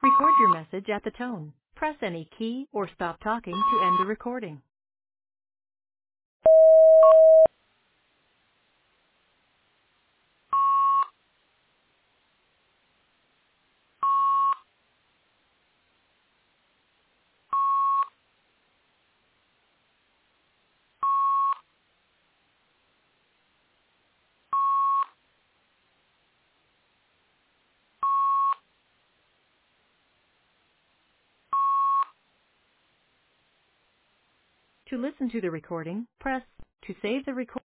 Record your message at the tone. Press any key or stop talking to end the recording. To listen to the recording, press to save the recording.